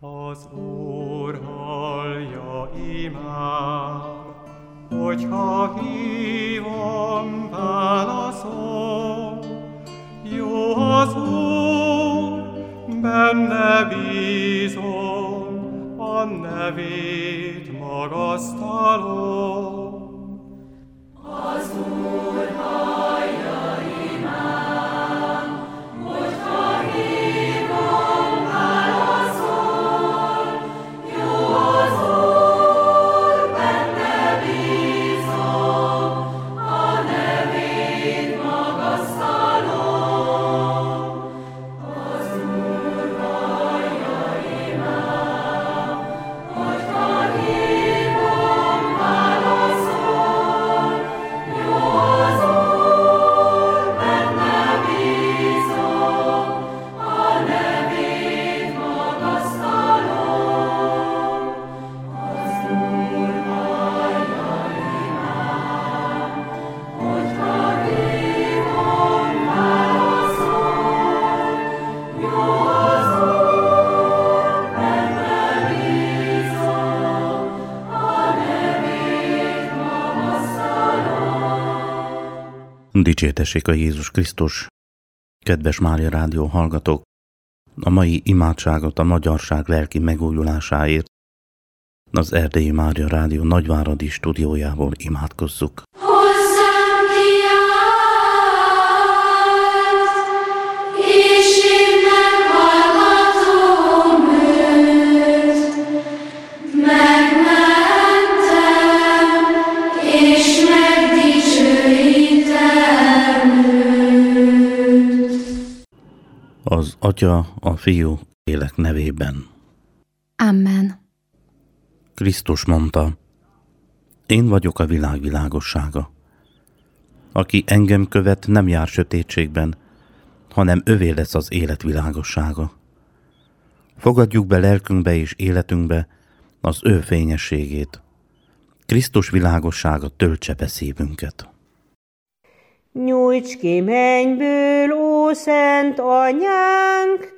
Az Úr hallja imám, hogyha hívom, válaszol. Jó az Úr, benne bízom, a nevét magasztalom. Az Úr hallja imám, hogyha hívom, válaszol. Jó az Úr, benne bízom, a nevét magasztalom. Az Úr hallja imám, hogyha hívom, válaszol. Jó az Úr, benne bízom, a nevét magasztalom. Az Úr hallja imám, hogyha hívom, válaszol. Jó az Úr, benne bízom, a nevét magasztalom. Dicsértessék a Jézus Krisztus! Kedves Mária Rádió hallgatók! A mai imádságot a magyarság lelki megújulásáért az Erdélyi Mária Rádió nagyváradi stúdiójából imádkozzuk. Hozzám kiállt, és én meghallgatom őt. Megmentem, és megdicsőítem őt. Az Atya, a Fiú, Lélek nevében. Amen. Krisztus mondta, én vagyok a világ világossága. Aki engem követ, nem jár sötétségben, hanem övé lesz az élet világossága. Fogadjuk be lelkünkbe és életünkbe az ő fényességét. Krisztus világossága töltse be szívünket. Nyújts ki mennyből, ó Szent Anyánk,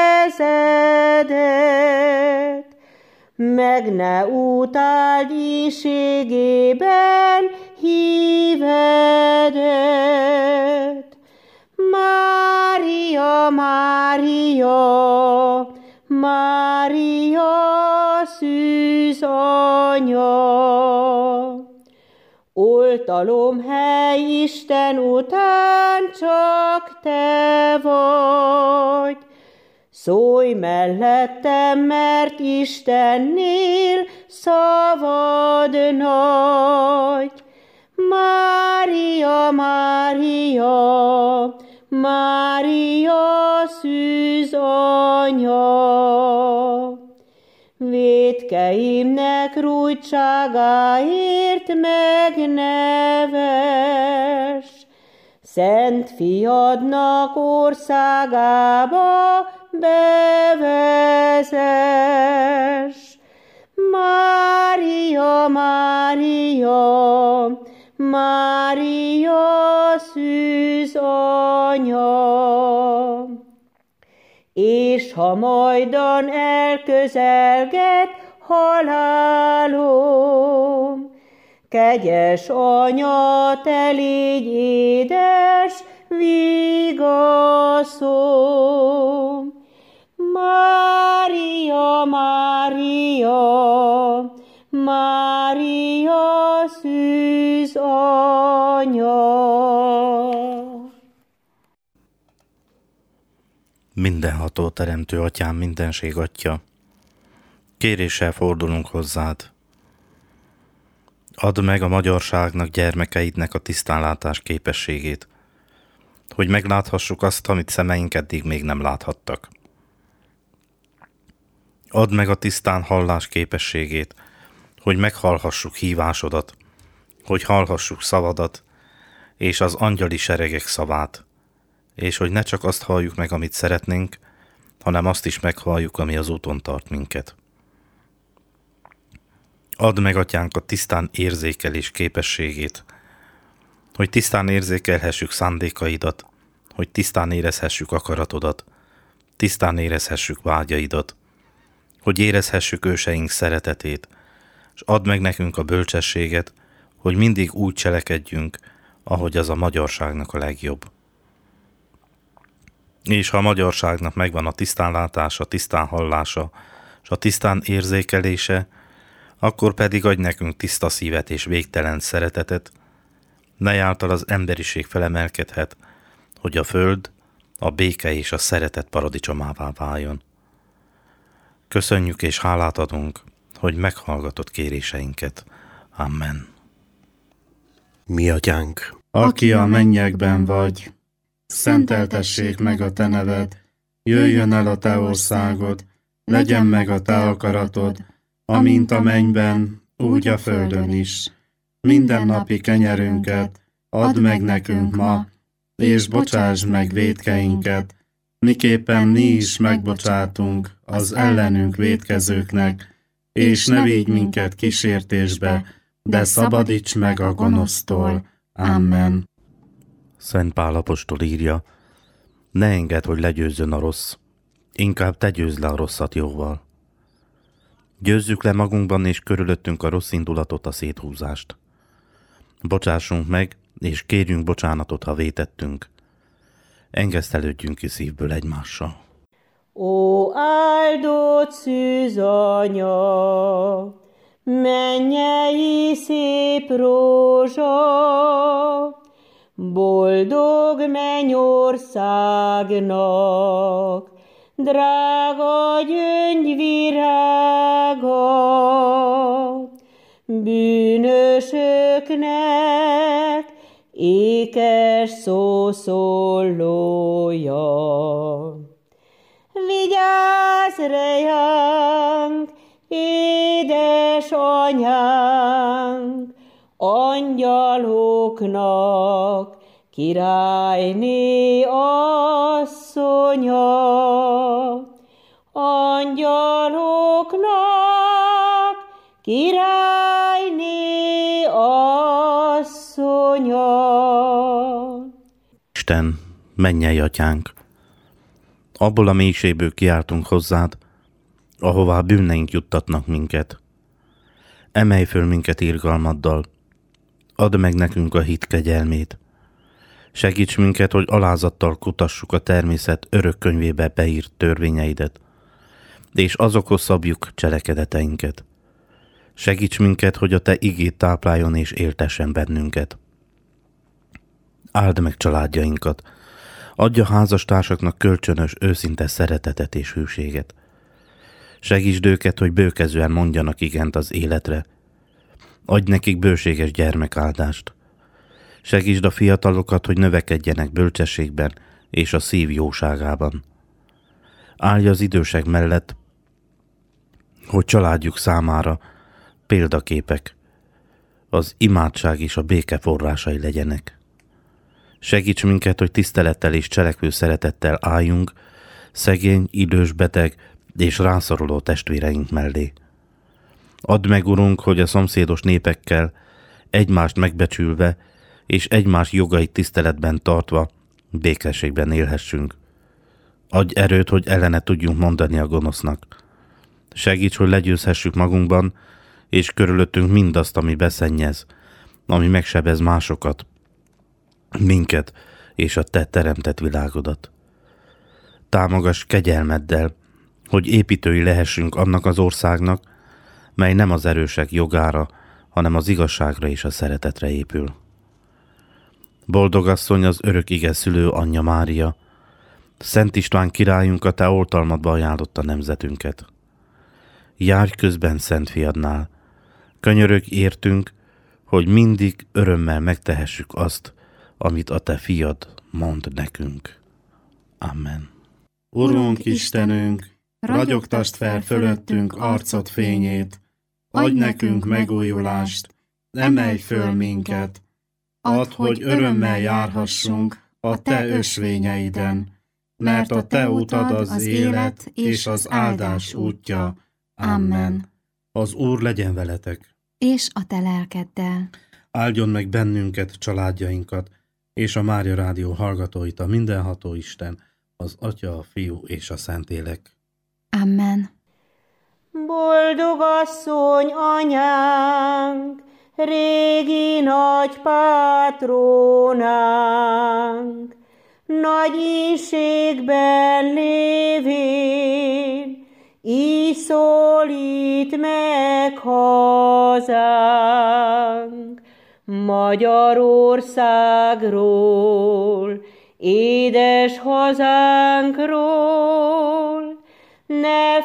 kezedet, meg ne utáld ínségében hívedet. Mária, Mária, Mária, szűz anya. Oltalomhely Isten után csak te vagy. Szólj mellettem, mert Istennél szavad nagy. Mária, Mária, Mária, szűz anya. Vétkeimnek rújtságáért megneves, Szent Fiadnak országába bevezess. Mária, Mária, Mária, szűz anya. És ha majdan elközelget halálom, kegyes anya, te légy édes vigaszom. Mária, Mária, Mária, szűz anya. Mindenható teremtő atyám, mindenség atya, kéréssel fordulunk hozzád. Add meg a magyarságnak, gyermekeidnek a tisztánlátás képességét, hogy megláthassuk azt, amit szemeink eddig még nem láthattak. Add meg a tisztán hallás képességét, hogy meghallhassuk hívásodat, hogy hallhassuk szavadat, és az angyali seregek szavát, és hogy ne csak azt halljuk meg, amit szeretnénk, hanem azt is meghalljuk, ami az úton tart minket. Add meg, atyánk, a tisztán érzékelés képességét, hogy tisztán érzékelhessük szándékaidat, hogy tisztán érezhessük akaratodat, tisztán érezhessük vágyaidat, hogy érezhessük őseink szeretetét, és add meg nekünk a bölcsességet, hogy mindig úgy cselekedjünk, ahogy az a magyarságnak a legjobb. És ha a magyarságnak megvan a tisztánlátása, tisztán hallása, és a tisztán érzékelése, akkor pedig adj nekünk tiszta szívet és végtelen szeretetet, melyáltal az emberiség felemelkedhet, hogy a föld a béke és a szeretet paradicsomává váljon. Köszönjük és hálát adunk, hogy meghallgatott kéréseinket. Amen. Mi atyánk, aki a mennyekben vagy, szenteltessék meg a te neved, jöjjön el a te országod, legyen meg a te akaratod, amint a mennyben, úgy a földön is. Mindennapi kenyerünket add meg nekünk ma, és bocsásd meg vétkeinket, miképpen mi is megbocsátunk az ellenünk vétkezőknek, és ne védj minket kísértésbe, de szabadíts meg a gonosztól. Amen. Szent Pál apostol írja, ne engedd, hogy legyőzzön a rossz, inkább te győzd le a rosszat jóval. Győzzük le magunkban és körülöttünk a rossz indulatot, a széthúzást. Bocsássunk meg, és kérjünk bocsánatot, ha vétettünk. Engesztelődjünk ki szívből egymással. Ó áldott szűz anya, mennyei szép rózsa, boldog mennyországnak, drága gyöngyvirága, bűnösöknek ékes szószólója. Vigyázz rejánk, édesanyánk, angyaloknak, királyné asszonya, angyaloknak, királyné asszonya. Isten, mennyei atyánk, abból a mélységből kiáltunk hozzád, ahová bűneink juttatnak minket. Emelj föl minket irgalmaddal, add meg nekünk a hit kegyelmét. Segíts minket, hogy alázattal kutassuk a természet örök könyvébe beírt törvényeidet, és azokhoz szabjuk cselekedeteinket. Segíts minket, hogy a te igét tápláljon és éltessen bennünket. Áld meg családjainkat, adj a házastársaknak kölcsönös, őszinte szeretetet és hűséget. Segítsd őket, hogy bőkezően mondjanak igent az életre. Adj nekik bőséges gyermekáldást. Segítsd a fiatalokat, hogy növekedjenek bölcsességben és a szív jóságában. Állj az idősek mellett, hogy családjuk számára példaképek, az imádság és a béke forrásai legyenek. Segíts minket, hogy tisztelettel és cselekvő szeretettel álljunk szegény, idős, beteg és rászoruló testvéreink mellé. Add meg, Urunk, hogy a szomszédos népekkel egymást megbecsülve és egymás jogait tiszteletben tartva békességben élhessünk. Adj erőt, hogy ellene tudjunk mondani a gonosznak. Segíts, hogy legyőzhessük magunkban és körülöttünk mindazt, ami beszennyez, ami megsebez másokat, minket és a te teremtett világodat. Támogass kegyelmeddel, hogy építői lehessünk annak az országnak, mely nem az erősek jogára, hanem az igazságra és a szeretetre épül. Boldog asszony, az örök ige szülő anyja Mária, Szent István királyunk a te oltalmadba ajánlotta nemzetünket. Járj közben Szent Fiadnál, könyörögj értünk, hogy mindig örömmel megtehessük azt, amit a te fiad mond nekünk. Amen. Urunk Istenünk, ragyogtasd fel fölöttünk arcod fényét, adj nekünk megújulást, emelj föl minket, add, hogy örömmel járhassunk a te ösvényeiden, mert a te utad az élet és az áldás útja. Amen. Az Úr legyen veletek, És a te lelkeddel. áldjon meg bennünket, családjainkat, és a Mária Rádió hallgatóit a mindenható Isten, az Atya, a Fiú és a Szentlélek. Amen. Boldog asszony anyánk, régi nagy pátrónánk, nagy ínségben lévén, így szólít meg hazánk. Magyarországról, édes hazánkról, ne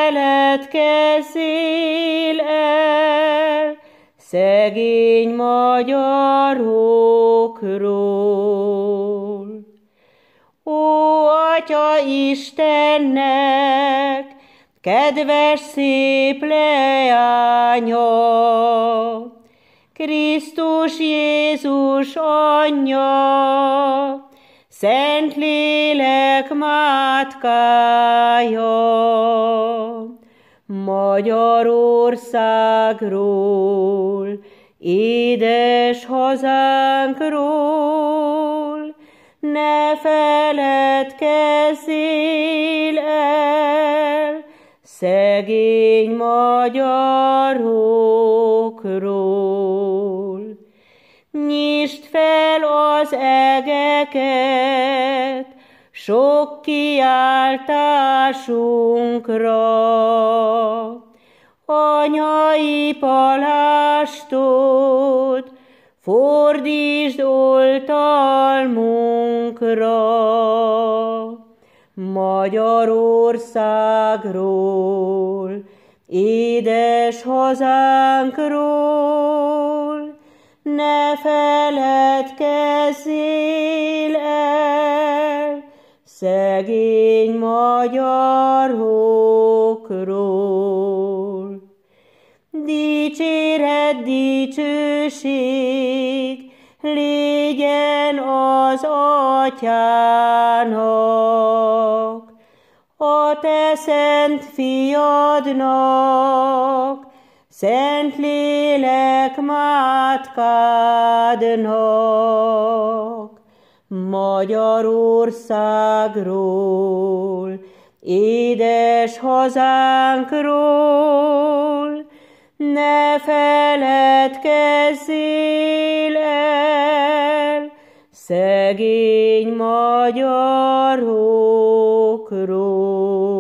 feledkezzél el, szegény magyarokról. Ó, Atya Istennek, kedves szép leánya, Krisztus Jézus anyja, Szentlélek mátkája, Magyarországról, édes hazánkról, ne feledkezzél el, szegény magyarokról. Nyisd fel az egeket sok kiáltásunkra, anyai palástot fordítsd oltalmunkra. Magyarországról, édes hazánkról, ne feledkezzél el, szegény magyarokról. Dicséret, dicsőség légyen az Atyának, a te szent fiadnak, Szentlélek mátkádnak. Magyarországról, édes hazánkról, ne feledkezzél el, szegény magyarokról.